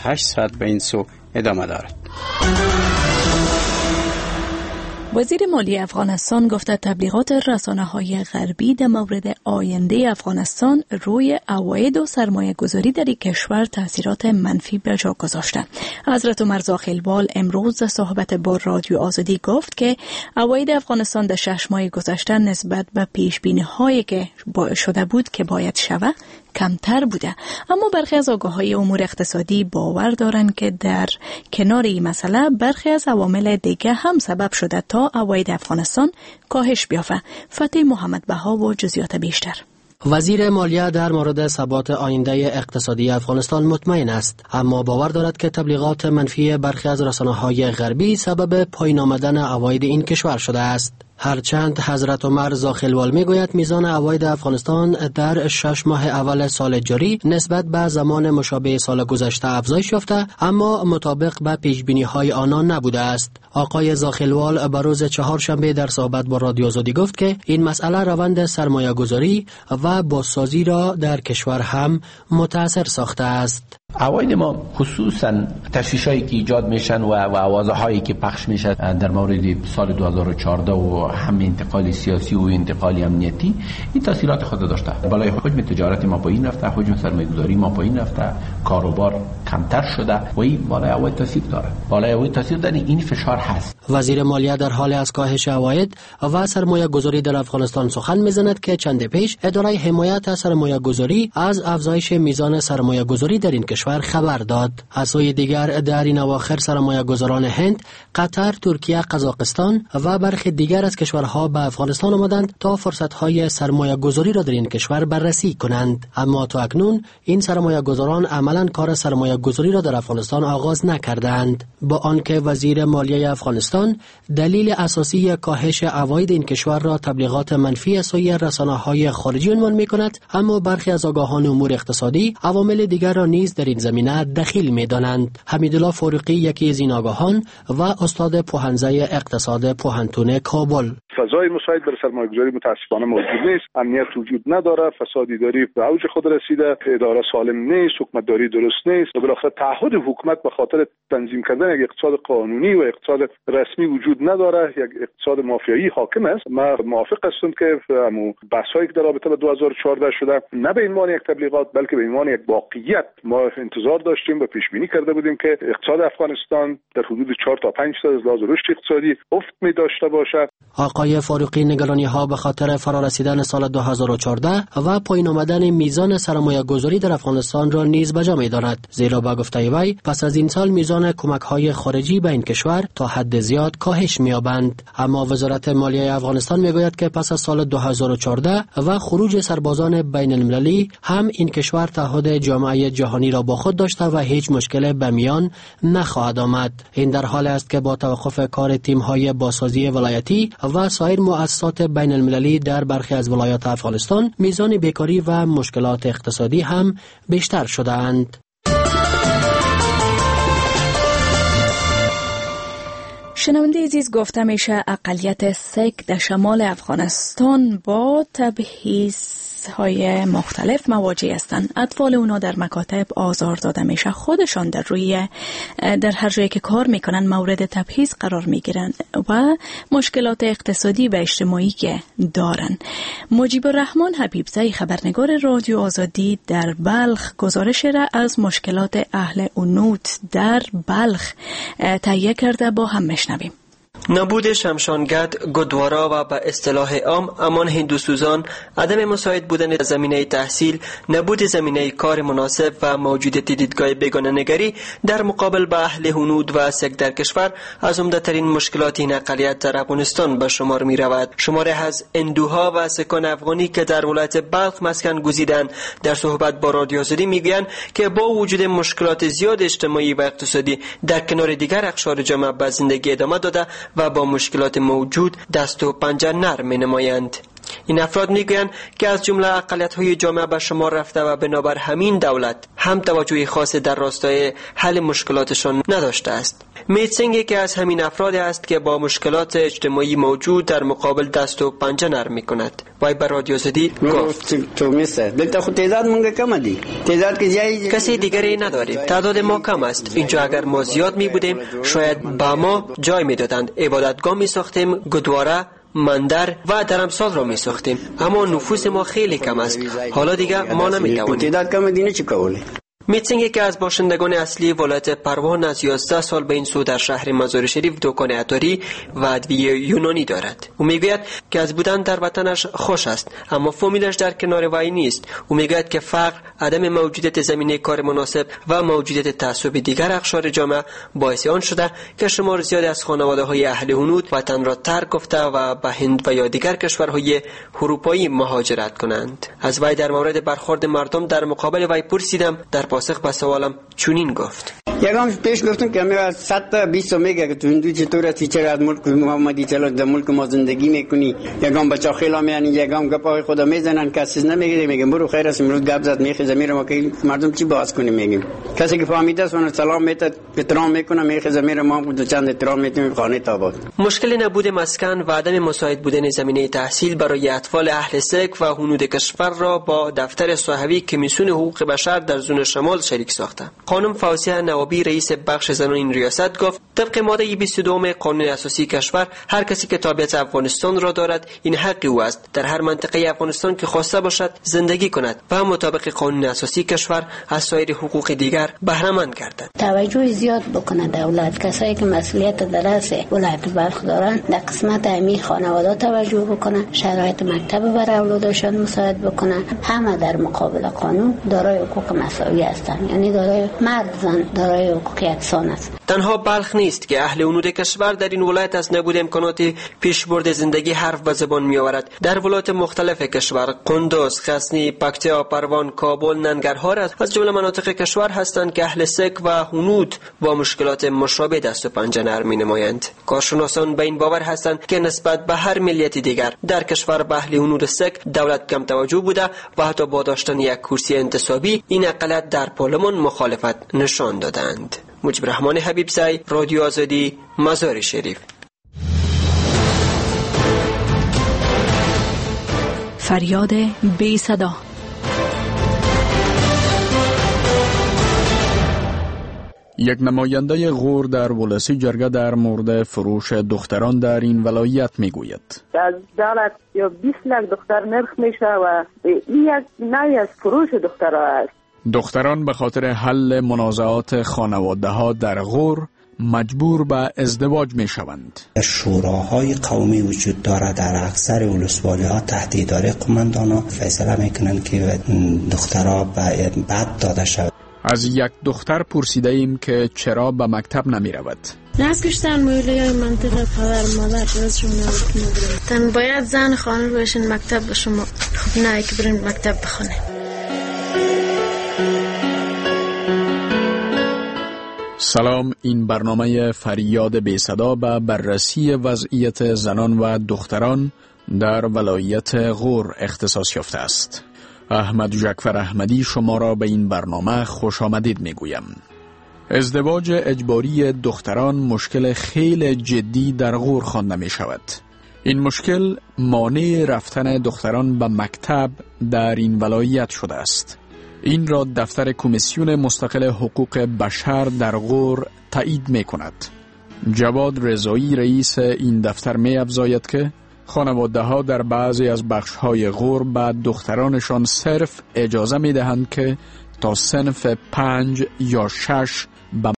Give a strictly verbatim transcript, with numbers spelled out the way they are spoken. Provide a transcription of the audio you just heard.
هشت ساعت به این سو ادامه دارد. وزیر مالی افغانستان گفته تبلیغات رسانه‌های غربی در مورد آینده افغانستان روی عواید و سرمایه گذاری در این کشور تاثیرات منفی به جا گذاشته. حضرت عمر زاخیلوال امروز در صحبت با رادیو آزادی گفت که عواید افغانستان در شش ماه گذشته نسبت به پیش‌بینی‌هایی که شده بود که باید شوه کمتر بوده، اما برخی از آگاه‌های امور اقتصادی باور دارند که در کنار این مسئله برخی از عوامل دیگه هم سبب شده تا عواید افغانستان کاهش بیافته. فتح محمد بها و جزئیات بیشتر. وزیر مالیه در مورد ثبات آینده اقتصادی افغانستان مطمئن است، اما باور دارد که تبلیغات منفی برخی از رسانه‌های غربی سبب پایین آمدن عواید این کشور شده است. هرچند حضرت عمر زاخیلوال میگوید میزان عواید افغانستان در شش ماه اول سال جاری نسبت به زمان مشابه سال گذشته افزایش یافته، اما مطابق به پیش‌بینی‌های آنان نبوده است. آقای زاخیلوال به روز چهارشنبه در صحبت با رادیو آزادی گفت که این مسئله روند سرمایه‌گذاری و بازسازی را در کشور هم متاثر ساخته است. عواید ما خصوصا تشویش‌هایی که ایجاد میشن و آوازه‌هایی که پخش میشه در مورد سال دو هزار و چهارده و هم انتقال سیاسی و انتقال امنیتی این تاثیرات خود داشته. بالای حجم تجارت ما پایین رفته، حجم سرمایه‌گذاری ما پایین رفته، کاروبار کمتر شده و این بالای عواید تاثیر داره. بالای عواید تاثیر داره، این فشار هست. وزیر مالیه در حال از کاهش عواید و سرمایه‌گذاری در افغانستان سخن می‌زند که چند پیش اداره حمایت سرمایه‌گذاری از افزایش میزان سرمایه‌گذاری در این کشور خبر داد. از سوی دیگر در این اواخر سرمایه‌گذاران هند، قطر، ترکیه، قزاقستان و برخی دیگر از کشورها به افغانستان آمدند تا فرصت‌های سرمایه‌گذاری را در این کشور بررسی کنند، اما تا اکنون این سرمایه‌گذاران عملاً کار سرمایه‌گذاری را در افغانستان آغاز نکردند. با آنکه وزیر مالیه افغانستان دلیل اساسی کاهش عواید این کشور را تبلیغات منفی از سوی رسانه‌های خارجی عنوان می‌کند، اما برخی از آگاهان امور اقتصادی عوامل دیگر را نیز در این زمینه دخیل می‌دانند. حمیدالله فاروقی یکی از این آگاهان و استاد پوهنځی اقتصاد پوهنتون کابل: فضای مساعد برای سرمایه‌گذاری متاسفانه موجود نیست، امنیت وجود نداره، فساد اداری به اوج خود رسیده، اداره سالم نیست، حکومتداری درست نیست و بالاخره تعهد حکومت به خاطر تنظیم کردن یک اقتصاد قانونی و اقتصاد رسمی وجود نداره، یک اقتصاد مافیایی حاکم است. ما موافق هستم که همون بحثایی که در رابطه با دو هزار و چهارده شده نه به عنوان یک تبلیغات بلکه به عنوان یک واقعیت ما انتظار داشتیم و پیش بینی کرده بودیم که اقتصاد افغانستان در حدود چهار تا پنج درصد از لحاظ رشد اقتصادی افت می داشته باشد. آقای فاروقی نگرانی ها به خاطر فرارسیدن سال دو هزار و چهارده و پایین آمدن میزان سرمایه گذاری در افغانستان را نیز به جا می دارد، زیرا با گفته وی پس از این سال میزان کمک های خارجی به این کشور تا حد زیاد کاهش می یابند. اما وزارت مالیه افغانستان می گوید که پس از سال دو هزار و چهارده و خروج سربازان بین المللی هم این کشور تعهد جامعه جهانی را با خود داشته و هیچ مشکل به میان نخواهد آمد. این در حالی است که با توقف کار تیم های بازسازی ولایتی و سایر مؤسسات بین المللی در برخی از ولایات افغانستان میزان بیکاری و مشکلات اقتصادی هم بیشتر شده‌اند. شنونده عزیز، گفته میشه اقلیت سیک در شمال افغانستان با تبعیض‌های مختلف مواجه هستند. اطفال اونا در مکاتب آزار داده میشه، خودشان در روی در هر جایی که کار میکنن مورد تبعیض قرار میگیرن و مشکلات اقتصادی و اجتماعی که دارن. مجیب الرحمن حبیبزی خبرنگار رادیو آزادی در بلخ گزارش را از مشکلات اهل اونوت در بلخ تهیه کرده، با هم میشنویم. نبود شمشانگرد، گدوارا و به اصطلاح عام امان هندوسوزان، عدم مساعد بودن زمینه تحصیل، نبود زمینه کار مناسب و موجودیت دیدگاه بیگانه نگری در مقابل به اهل هنود و سک در کشور از عمده‌ترین مشکلات این اقلیت در افغانستان به شمار می رود. شماره از هندوها و سکان افغانی که در ولایت بلخ مسکن گزیدند در صحبت با رادیو آزادی میگویند که با وجود مشکلات زیاد اجتماعی و اقتصادی در کنار دیگر اقشار جامعه به زندگی ادامه داده و با مشکلات موجود دست و پنجه نرم می نمایند. این افراد میگویند که از جمله اقلیت‌های جامعه به شمار رفته و بنابر همین دولت هم توجه خاص در راستای حل مشکلاتشان نداشته است. میت سینگ که از همین افراد است که با مشکلات اجتماعی موجود در مقابل دست و پنجه نرم می‌کند. وای بر رادیو آزادی گفت کسی دیگری نداریم، تعداد ما کم است. اینجا اگر ما زیاد می بودیم شاید با ما جای می دادند، عبادتگاه می ساختیم، گردواره، مندر و درمسال را می ساختیم، اما نفوس ما خیلی کم است. حالا دیگه ما نمی توانیم. میت سینگ که از باشندگان اصلی ولایت پروان از یازده سال به این سو در شهر مزار شریف دکان عطاری و ادویه یونانی دارد. او میگوید که از بودن در وطنش خوش است، اما فامیلش در کنار وی نیست. او میگوید که فقر، عدم موجودیت زمینه کار مناسب و موجودیت تعصب دیگر اقشار جامعه باعث آن شده که شمار زیادی از خانواده‌های اهل هنود وطن را ترک گفته و به هند و یا دیگر کشورهای اروپایی مهاجرت کنند. از وی در مورد برخورد مردم در مقابل وی پرسیدم. در پاسخ به سوالم چنین گفت: یکم پیش گفتم که میگه صد تا بیست تا میگه که تو هندو چطور هستی، چرا از ملک محمدی چلا در ملک ما زندگی میکنی، یکم بچا خیلا میانی، یکم گپای خدا میزنن، کسی نمیگه. میگه برو خیر است، امروز گپ زد میخه زمیر ما که مردم چی باز کنیم. میگیم کسی که فهمیده است اون سلام میتاد احترام میکنه، میخه زمیر ما بود چند احترام میتیم خانه تاباد. مشکل نبود مسکن و عدم مساعد بودن زمینه تحصیل برای اطفال اهل سک و هنود کشور را با دفتر صحوی کمیسیون حقوق بشر در زون شمال شریک ساخته. خانم فوزیه نوابی رئیس بخش زنان این ریاست گفت طبق ماده بیست و دو قانون اساسی کشور هر کسی که تابعیت افغانستان را دارد این حق او است در هر منطقه افغانستان که خواسته باشد زندگی کند و مطابق قانون اساسی کشور از سایر حقوق دیگر بهره مند گردد. توجه زیاد بکنه دولت، کسایی که مسئولیت درس ولایت بلخ دارن در قسمت امی خانواده توجه بکنه، شرایط مکتب برای اولادشان مساعد بکنه. همه در مقابل قانون دارای حقوق مساوی هستند، یعنی دارای مرد زن دارای حقوق یکسان است. تنها بلخ نیست که اهل هنود کشور در این ولایت از نبود امکانات پیشبرد زندگی حرف به زبان می آورد. در ولایت مختلف کشور قندوز، غزنی، پکتیا، پروان، کابل، ننگرهار از جمله مناطق کشور هستند که اهل سک و هنود با مشکلات مشابه دست و پنجه نرم می نمایند. کارشناسان به این باور هستند که نسبت به هر ملیت دیگر در کشور به اهل هنود سک دولت کم توجه بوده و حتی با داشتن یک کرسی انتصابی این اقلیت در پارلمان مخالفت نشان دادند. مجیب رحمان حبیب زای، رادیو آزادی، مزار شریف. فریاد بی صدا. یک نماینده غور در ولسی جرگه در مورد فروش دختران در این ولایت میگوید از دولت یا بیست لک دختر نرخ میشه و این یک نوعی از فروش دخترها است. دختران به خاطر حل منازعات خانواده ها در غور مجبور به ازدواج می شوند. شوراهای قومی وجود دارد در اکثر ولسوالی ها تحت اداره قماندانا فیصله می کنند که دخترها باید بعد داده شود. از یک دختر پرسیده ایم که چرا به مکتب نمی رود. نزگشتن مویله های منطقه پدر مادر از شما نبود تن باید زن خانه رو بشین مکتب به شما خب نه که برین مکتب بخونه. سلام، این برنامه فریاد بی صدا به بررسی وضعیت زنان و دختران در ولایت غور اختصاص یافته است. احمد جعفر احمدی شما را به این برنامه خوش آمدید می گویم. ازدواج اجباری دختران مشکل خیلی جدی در غور خوانده می شود. این مشکل مانع رفتن دختران به مکتب در این ولایت شده است. این را دفتر کمیسیون مستقل حقوق بشر در غور تایید می کند. جواد رضایی رئیس این دفتر می افزاید که خانواده ها در بعضی از بخش های غور به دخترانشان صرف اجازه می دهند که تا صنف پنج یا شش